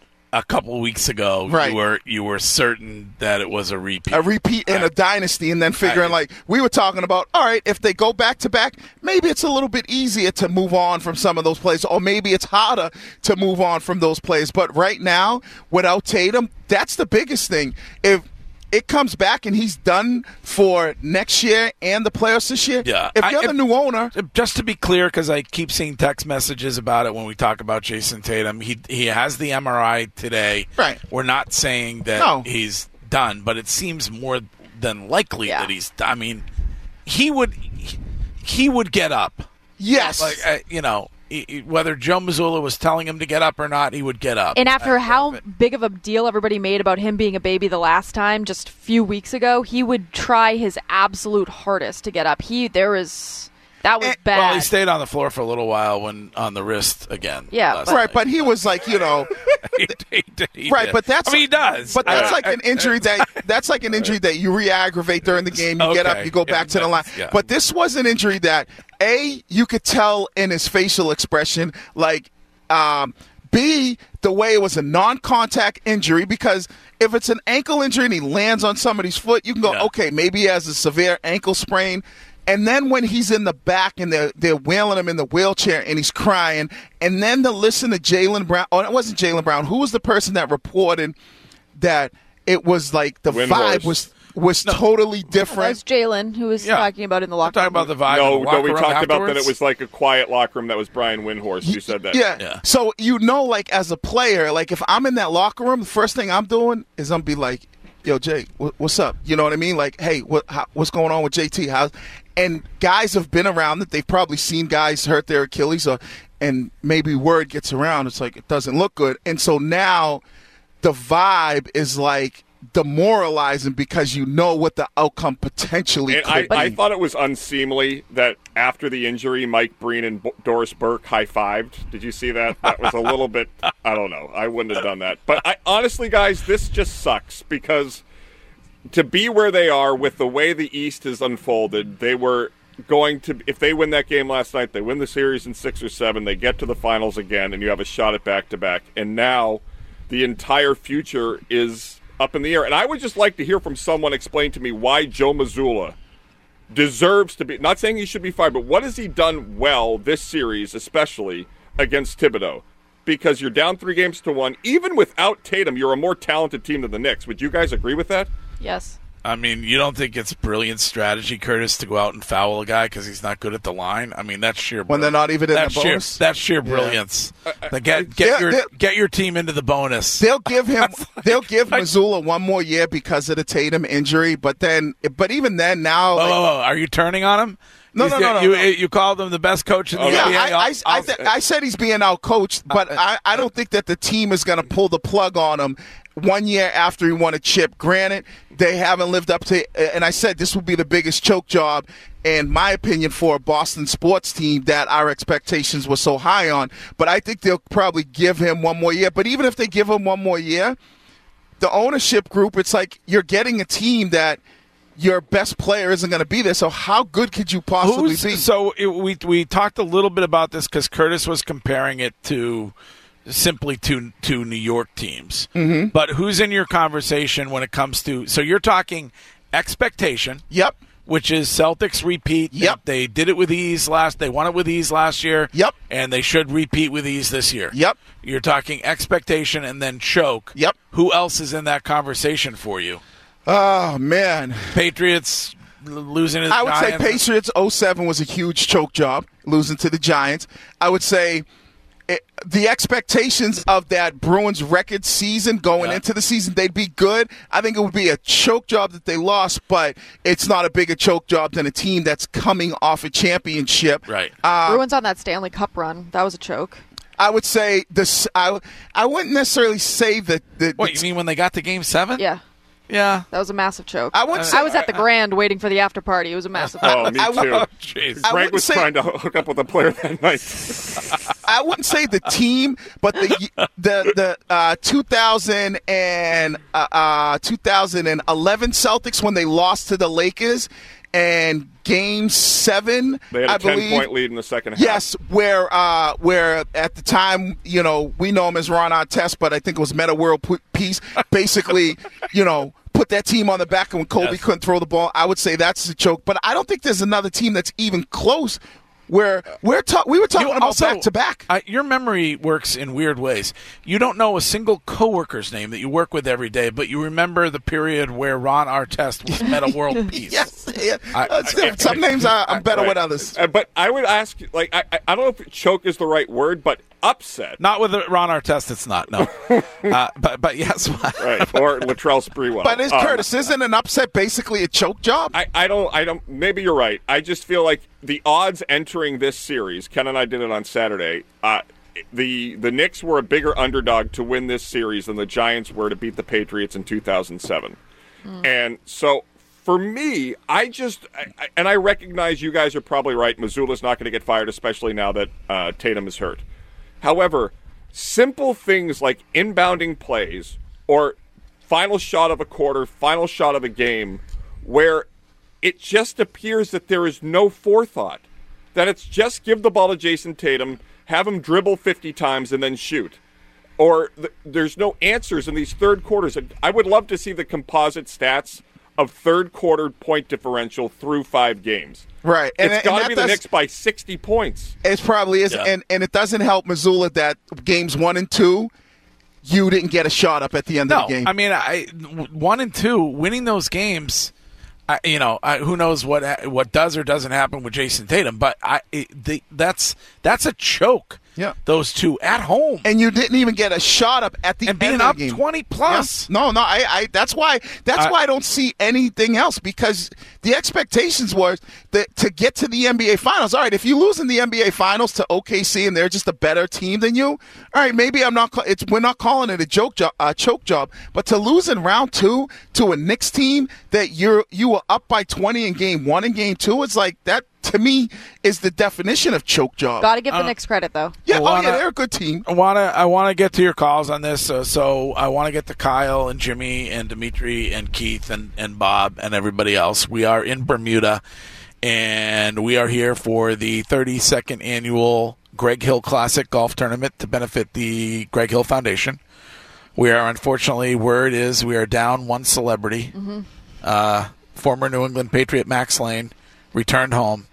a couple weeks ago you were certain that it was a repeat. A repeat in a dynasty, and then figuring we were talking about, all right, if they go back to back, maybe it's a little bit easier to move on from some of those plays, or maybe it's harder to move on from those plays. But right now, without Tatum, that's the biggest thing. If it comes back and he's done for next year and the playoffs this year, if you're the new owner. Just to be clear, because I keep seeing text messages about it when we talk about Jason Tatum, he has the MRI today. Right. We're not saying that he's done, but it seems more than likely that he's done. I mean, he would get up. Yes. Whether Joe Mazzulla was telling him to get up or not, he would get up. And after how big of a deal everybody made about him being a baby the last time, just a few weeks ago, he would try his absolute hardest to get up. That was bad. Well, he stayed on the floor for a little while when on the wrist again. Yeah. Right, but he was like, he right, but that's he does. But that's like an injury that you re-aggravate during the game. You get up, you go back to the line. Yeah. But this was an injury that you could tell in his facial expression, B, the way it was a non-contact injury, because if it's an ankle injury and he lands on somebody's foot, you can go, okay, maybe he has a severe ankle sprain. And then when he's in the back and they're wheeling him in the wheelchair and he's crying, and then to listen to Jaylen Brown. Oh, it wasn't Jaylen Brown. Who was the person that reported that it was like the vibe was was totally different. That's Jalen who was talking about in the locker room. Talking about the vibe. No, we talked about that afterwards. it was like a quiet locker room. That was Brian Windhorst who said that. Yeah. So, like, as a player, like, if I'm in that locker room, the first thing I'm doing is I'm be like, yo, Jay, what's up? You know what I mean? Like, hey, what's going on with JT? And guys have been around that. They've probably seen guys hurt their Achilles, and maybe word gets around. It's like, it doesn't look good. And so now the vibe is like demoralizing because you know what the outcome potentially could be. I thought it was unseemly that after the injury, Mike Breen and Doris Burke high-fived. Did you see that? That was a little bit, I don't know. I wouldn't have done that. But honestly, guys, this just sucks because to be where they are with the way the East has unfolded, they were going to, if they win that game last night, they win the series in 6 or 7, they get to the finals again, and you have a shot at back-to-back. And now the entire future is up in the air. And I would just like to hear from someone explain to me why Joe Mazzulla deserves to be, not saying he should be fired, but what has he done well this series, especially against Thibodeau? Because you're down 3-1. Even without Tatum, you're a more talented team than the Knicks. Would you guys agree with that? Yes. I mean, you don't think it's brilliant strategy, Curtis, to go out and foul a guy because he's not good at the line? I mean, that's sheer. When they're not even in the bonus. That's sheer brilliance. Get your team into the bonus. They'll give Mazzulla one more year because of the Tatum injury, but even then now. Are you turning on him? No. You called him the best coach in the NBA. I said he's being outcoached, but I don't think that the team is going to pull the plug on him 1 year after he won a chip. Granted, they haven't lived up to, and I said this will be the biggest choke job, in my opinion, for a Boston sports team that our expectations were so high on. But I think they'll probably give him one more year. But even if they give him one more year, the ownership group, it's like you're getting a team that your best player isn't going to be there. So how good could you possibly be? So we talked a little bit about this because Curtis was comparing it to simply to New York teams. Mm-hmm. But who's in your conversation when it comes to – so you're talking expectation. Yep. Which is Celtics repeat. Yep. They did it with ease they won it with ease last year. Yep. And they should repeat with ease this year. Yep. You're talking expectation and then choke. Yep. Who else is in that conversation for you? Oh, man. Patriots losing to the Giants. I would say Patriots 07 was a huge choke job, losing to the Giants. I would say the expectations of that Bruins record season going into the season, they'd be good. I think it would be a choke job that they lost, but it's not a bigger choke job than a team that's coming off a championship. Right. Bruins on that Stanley Cup run, that was a choke. I would say this. I wouldn't necessarily say that. What, you mean when they got to Game 7? Yeah. Yeah. That was a massive choke. I was at the Grand waiting for the after party. It was a massive choke. Oh, me too. Jeez. Frank was trying to hook up with a player that night. I wouldn't say the team, but the 2011 Celtics when they lost to the Lakers and Game 7, they had a I believe, 10-point lead in the second half. Yes, where at the time, we know him as Ron Artest, but I think it was Meta World Peace. Basically, put that team on the back, and when Kobe couldn't throw the ball, I would say that's a choke. But I don't think there's another team that's even close. Where we were talking about back-to-back. Your memory works in weird ways. You don't know a single coworker's name that you work with every day, but you remember the period where Ron Artest was Meta World Peace. Yes, some names I'm better with others. But I would ask, I don't know if choke is the right word, but upset. Not with Ron Artest, it's not. No, but yes, right. Or Latrell Sprewell. But Curtis, isn't an upset basically a choke job? I don't. Maybe you're right. I just feel like the odds entering this series. Ken and I did it on Saturday. The Knicks were a bigger underdog to win this series than the Giants were to beat the Patriots in 2007. And so for me, I recognize you guys are probably right. Mazzulla's not going to get fired, especially now that Tatum is hurt. However, simple things like inbounding plays or final shot of a quarter, final shot of a game, where it just appears that there is no forethought, that it's just give the ball to Jason Tatum, have him dribble 50 times, and then shoot. Or there's no answers in these third quarters. I would love to see the composite stats of third quarter point differential through 5 games. Right. It's got to be the Knicks by 60 points. It probably is. Yeah. And it doesn't help Mazzulla that games 1 and 2, you didn't get a shot up at the end of the game. I mean, 1 and 2, winning those games. Who knows what does or doesn't happen with Jason Tatum, but that's a choke. Yeah, those two at home, and you didn't even get a shot up at the end of the game. 20 plus. Yeah. No, I that's why I don't see anything else, because the expectations was that to get to the NBA Finals. All right, if you lose in the NBA Finals to OKC and they're just a better team than you, all right, maybe we're not calling it a choke job, but to lose in round 2 to a Knicks team that you were up by 20 in game 1 and game 2, it's like that. To me, is the definition of choke job. Got to give the Knicks credit, though. Yeah, they're a good team. I want to get to your calls on this, so I want to get to Kyle and Jimmy and Dimitri and Keith and Bob and everybody else. We are in Bermuda, and we are here for the 32nd annual Greg Hill Classic Golf Tournament to benefit the Greg Hill Foundation. We are, unfortunately, word is we are down one celebrity. Mm-hmm. Former New England Patriot Max Lane returned home.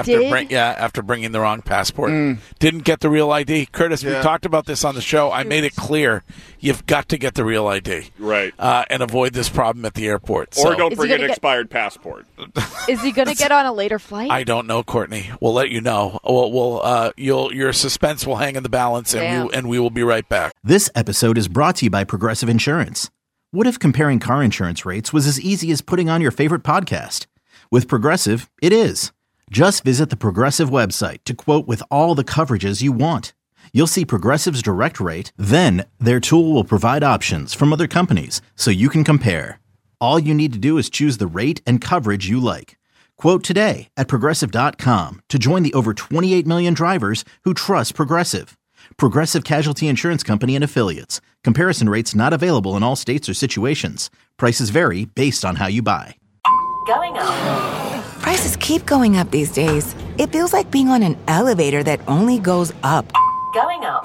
After bringing the wrong passport. Didn't get the real ID. Curtis, we talked about this on the show. I made it clear you've got to get the real ID. Right. And avoid this problem at the airport. Or don't bring an expired passport. Is he going to get on a later flight? I don't know, Courtney. We'll let you know. Your suspense will hang in the balance, and we will be right back. This episode is brought to you by Progressive Insurance. What if comparing car insurance rates was as easy as putting on your favorite podcast? With Progressive, it is. Just visit the Progressive website to quote with all the coverages you want. You'll see Progressive's direct rate, then their tool will provide options from other companies so you can compare. All you need to do is choose the rate and coverage you like. Quote today at Progressive.com to join the over 28 million drivers who trust Progressive. Progressive Casualty Insurance Company and Affiliates. Comparison rates not available in all states or situations. Prices vary based on how you buy. Going up. Prices keep going up these days. It feels like being on an elevator that only goes up. Going up.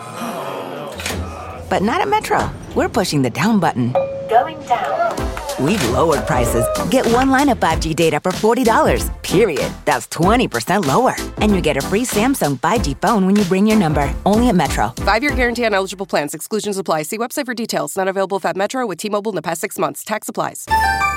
But not at Metro. We're pushing the down button. Going down. We've lowered prices. Get one line of 5G data for $40, period. That's 20% lower. And you get a free Samsung 5G phone when you bring your number. Only at Metro. 5-year guarantee on eligible plans. Exclusions apply. See website for details. Not available at Metro with T-Mobile in the past 6 months. Tax applies.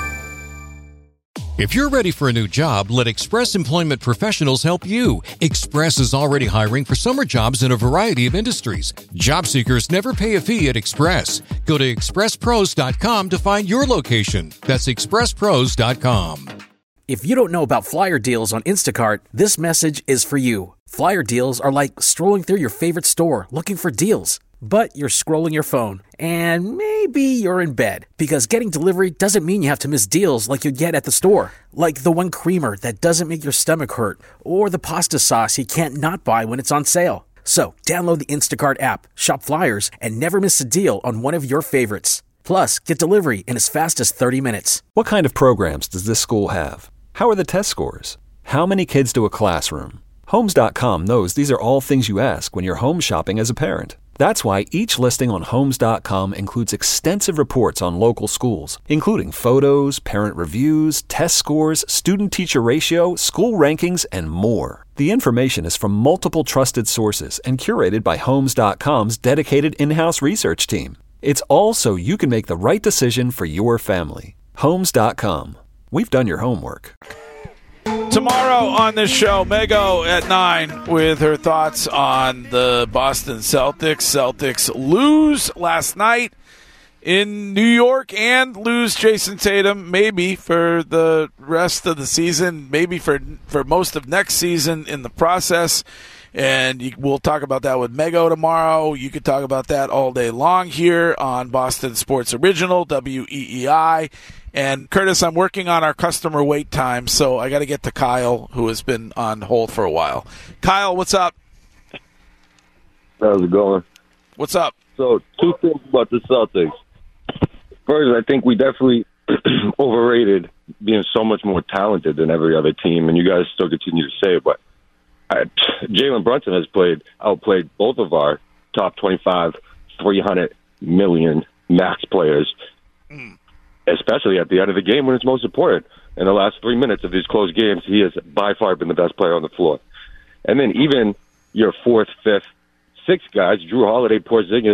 If you're ready for a new job, let Express Employment Professionals help you. Express is already hiring for summer jobs in a variety of industries. Job seekers never pay a fee at Express. Go to expresspros.com to find your location. That's expresspros.com. If you don't know about flyer deals on Instacart, this message is for you. Flyer deals are like strolling through your favorite store looking for deals. But you're scrolling your phone, and maybe you're in bed, because getting delivery doesn't mean you have to miss deals like you'd get at the store. Like the one creamer that doesn't make your stomach hurt, or the pasta sauce you can't not buy when it's on sale. So download the Instacart app, shop flyers, and never miss a deal on one of your favorites. Plus, get delivery in as fast as 30 minutes. What kind of programs does this school have? How are the test scores? How many kids do a classroom? Homes.com knows these are all things you ask when you're home shopping as a parent. That's why each listing on Homes.com includes extensive reports on local schools, including photos, parent reviews, test scores, student-teacher ratio, school rankings, and more. The information is from multiple trusted sources and curated by Homes.com's dedicated in-house research team. It's all so you can make the right decision for your family. Homes.com. We've done your homework. Tomorrow on this show, Mego at 9 with her thoughts on the Boston Celtics. Celtics lose last night in New York and lose Jason Tatum maybe for the rest of the season, maybe for most of next season in the process. And we'll talk about that with Mego tomorrow. You could talk about that all day long here on Boston Sports Original, WEEI. And, Curtis, I'm working on our customer wait time, so I got to get to Kyle, who has been on hold for a while. Kyle, what's up? How's it going? What's up? So, two things about the Celtics. First, I think we definitely overrated being so much more talented than every other team, and you guys still continue to say it, but Jalen Brunson has outplayed both of our top 25, 300 million max players, especially at the end of the game when it's most important. In the last 3 minutes of these close games, he has by far been the best player on the floor. And then even your fourth, fifth, sixth guys, Drew Holiday, Porzingis,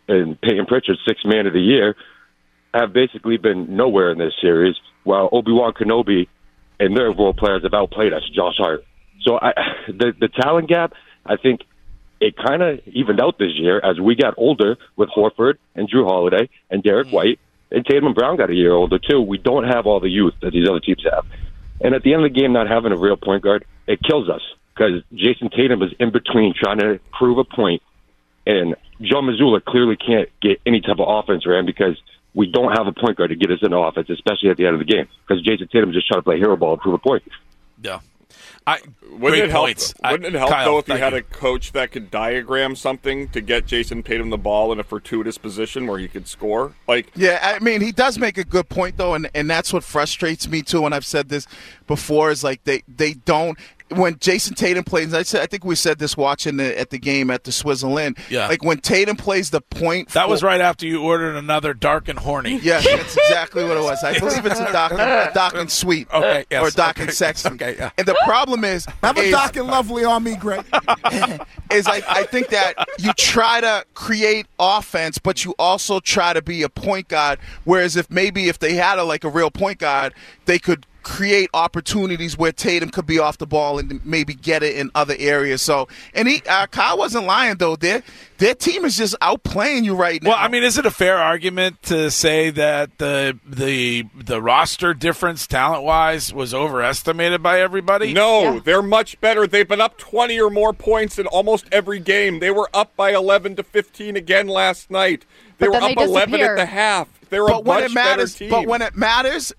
and Peyton Pritchard, sixth man of the year, have basically been nowhere in this series, while Obi-Wan Kenobi and their role players have outplayed us, Josh Hart. So the talent gap, I think it kind of evened out this year as we got older with Horford and Drew Holiday and Derek White, and Tatum and Brown got a year older too. We don't have all the youth that these other teams have. And at the end of the game, not having a real point guard, it kills us because Jason Tatum is in between trying to prove a point, and Joe Mazzulla clearly can't get any type of offense around because we don't have a point guard to get us into offense, especially at the end of the game, because Jason Tatum is just trying to play hero ball and prove a point. Yeah. Wouldn't it help, Kyle, though, if you thank had you. a coach that could diagram something to get Jason Tatum the ball in a fortuitous position where he could score? Yeah, I mean, he does make a good point, though, and that's what frustrates me, too, and I've said this before, is like they don't – when Jason Tatum plays, I think we said this watching at the game at the Swizzle Inn. Yeah. Like when Tatum plays the point. That was right after you ordered another dark and horny. Yeah, that's exactly what it was. I believe it's a dark and sweet. Okay, yes. Or dark and sexy. Okay, yeah. And the problem is. Have a dark and lovely on me, Greg. Is I think that you try to create offense, but you also try to be a point guard. Whereas if they had a real point guard, they could create opportunities where Tatum could be off the ball and maybe get it in other areas. So, and Kyle wasn't lying, though. Their team is just outplaying you right now. Well, I mean, is it a fair argument to say that the roster difference talent-wise was overestimated by everybody? No, They're much better. They've been up 20 or more points in almost every game. They were up by 11 to 15 again last night. They were up 11 at the half. They're a much better team. But when it matters,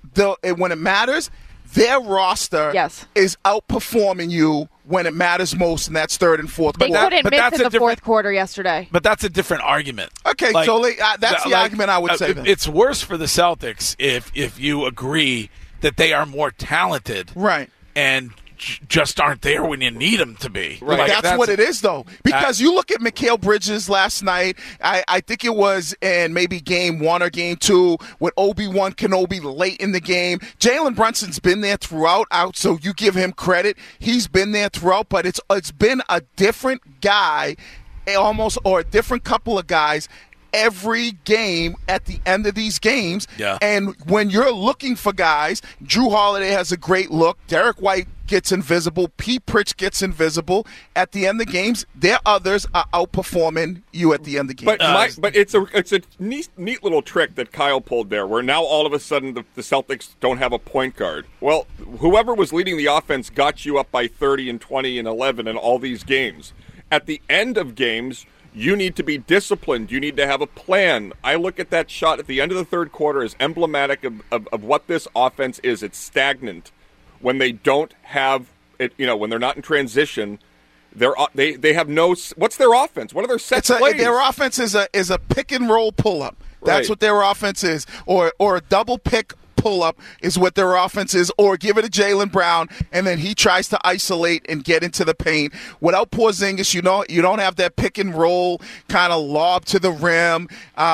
their roster is outperforming you when it matters most, and that's third and fourth They quarter. couldn't miss in the fourth quarter yesterday. But that's a different argument. Okay, so that's the argument I would say then. It's worse for the Celtics if you agree that they are more talented. Right. And just aren't there when you need them to be. Right. That's what it is, though. Because you look at Mikal Bridges last night, I think it was in maybe game 1 or game 2 with Obi-Wan Kenobi late in the game. Jalen Brunson's been there throughout, so you give him credit. He's been there throughout, but it's been a different guy almost, or a different couple of guys every game at the end of these games. Yeah. And when you're looking for guys, Drew Holiday has a great look. Derek White gets invisible. Pete Pritch gets invisible. At the end of the games, their others are outperforming you at the end of the game. But it's a neat little trick that Kyle pulled there, where now all of a sudden the Celtics don't have a point guard. Well, whoever was leading the offense got you up by 30 and 20 and 11 in all these games. At the end of games, you need to be disciplined. You need to have a plan. I look at that shot at the end of the third quarter as emblematic of what this offense is. It's stagnant. When they don't have it, when they're not in transition, they have no. What's their offense? What are their set plays? Their offense is a pick and roll pull up. That's what their offense is, or a double pick pull up is what their offense is, or give it to Jaylen Brown and then he tries to isolate and get into the paint. Without Porzingis, you don't have that pick and roll kind of lob to the rim.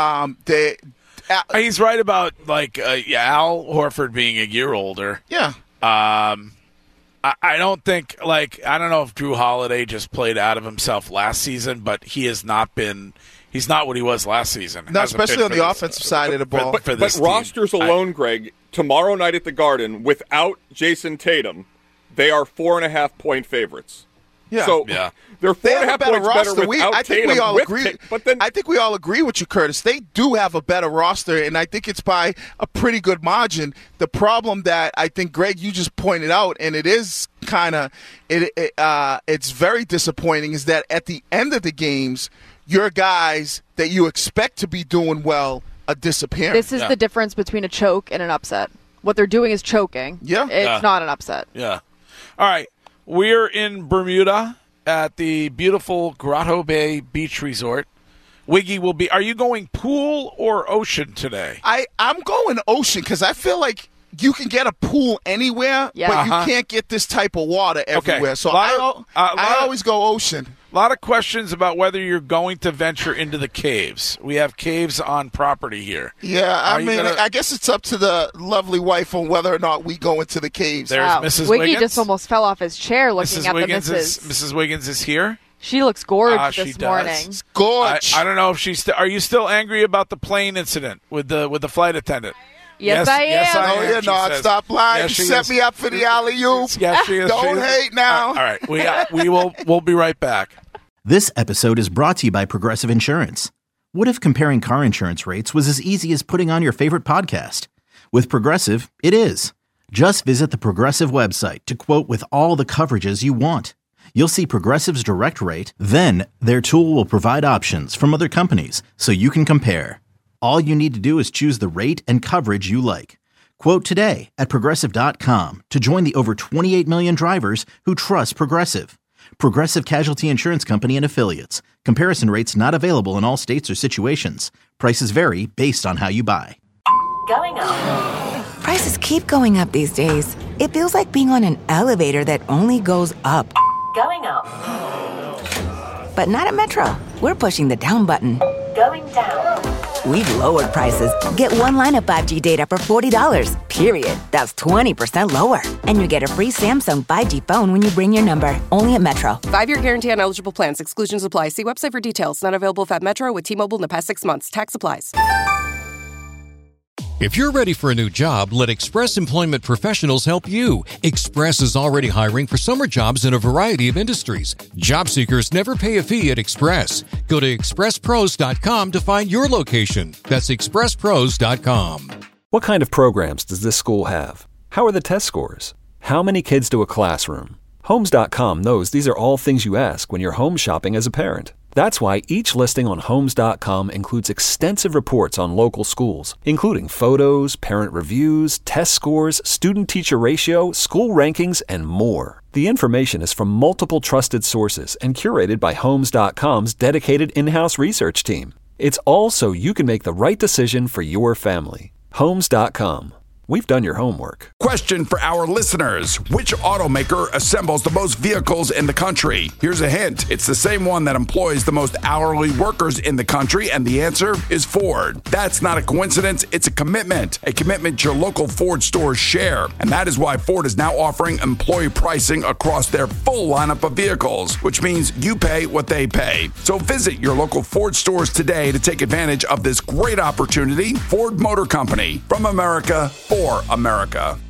He's right about Al Horford being a year older. Yeah. I don't think I don't know if Drew Holiday just played out of himself last season, but he has not been. He's not what he was last season. No, especially on the offensive side of the ball. But rosters alone, Greg, tomorrow night at the Garden, without Jason Tatum, they are 4.5-point favorites. Yeah. So they're 4.5 points better without I think Tatum. we all agree. I think we all agree with you, Curtis. They do have a better roster, and I think it's by a pretty good margin. The problem that I think, Greg, you just pointed out, and it is kind of it's very disappointing, is that at the end of the games, your guys that you expect to be doing well are disappearing. This is the difference between a choke and an upset. What they're doing is choking. Yeah. It's not an upset. Yeah. All right. We're in Bermuda at the beautiful Grotto Bay Beach Resort. Wiggy will be – are you going pool or ocean today? I'm going ocean because I feel like you can get a pool anywhere, but you can't get this type of water everywhere. Okay. So I always go ocean. A lot of questions about whether you're going to venture into the caves. We have caves on property here. Yeah, I guess it's up to the lovely wife on whether or not we go into the caves. There's Mrs. Wiggy Wiggins. just almost fell off his chair looking at the missus. Mrs. Wiggins is here. She looks gorgeous this morning. Gorge. I don't know if she's. Are you still angry about the plane incident with the flight attendant? Yes, I am. Yes, I am. Oh, yeah, no, stop lying. Yes, You set me up for the alley-oop. Yes, she is. Don't hate now. All right, we'll be right back. This episode is brought to you by Progressive Insurance. What if comparing car insurance rates was as easy as putting on your favorite podcast? With Progressive, it is. Just visit the Progressive website to quote with all the coverages you want. You'll see Progressive's direct rate, then their tool will provide options from other companies so you can compare. All you need to do is choose the rate and coverage you like. Quote today at Progressive.com to join the over 28 million drivers who trust Progressive. Progressive Casualty Insurance Company and Affiliates. Comparison rates not available in all states or situations. Prices vary based on how you buy. Going up. Prices keep going up these days. It feels like being on an elevator that only goes up. Going up. But not at Metro. We're pushing the down button. Going down. We've lowered prices. Get one line of 5G data for $40, period. That's 20% lower. And you get a free Samsung 5G phone when you bring your number. Only at Metro. 5-year guarantee on eligible plans. Exclusions apply. See website for details. Not available at Metro with T-Mobile in the past 6 months. Tax applies. If you're ready for a new job, let Express Employment Professionals help you. Express is already hiring for summer jobs in a variety of industries. Job seekers never pay a fee at Express. Go to expresspros.com to find your location. That's expresspros.com. What kind of programs does this school have? How are the test scores? How many kids do a classroom? Homes.com knows these are all things you ask when you're home shopping as a parent. That's why each listing on Homes.com includes extensive reports on local schools, including photos, parent reviews, test scores, student-teacher ratio, school rankings, and more. The information is from multiple trusted sources and curated by Homes.com's dedicated in-house research team. It's all so you can make the right decision for your family. Homes.com. We've done your homework. Question for our listeners. Which automaker assembles the most vehicles in the country? Here's a hint. It's the same one that employs the most hourly workers in the country, and the answer is Ford. That's not a coincidence. It's a commitment your local Ford stores share. And that is why Ford is now offering employee pricing across their full lineup of vehicles, which means you pay what they pay. So visit your local Ford stores today to take advantage of this great opportunity. Ford Motor Company, from America, for America.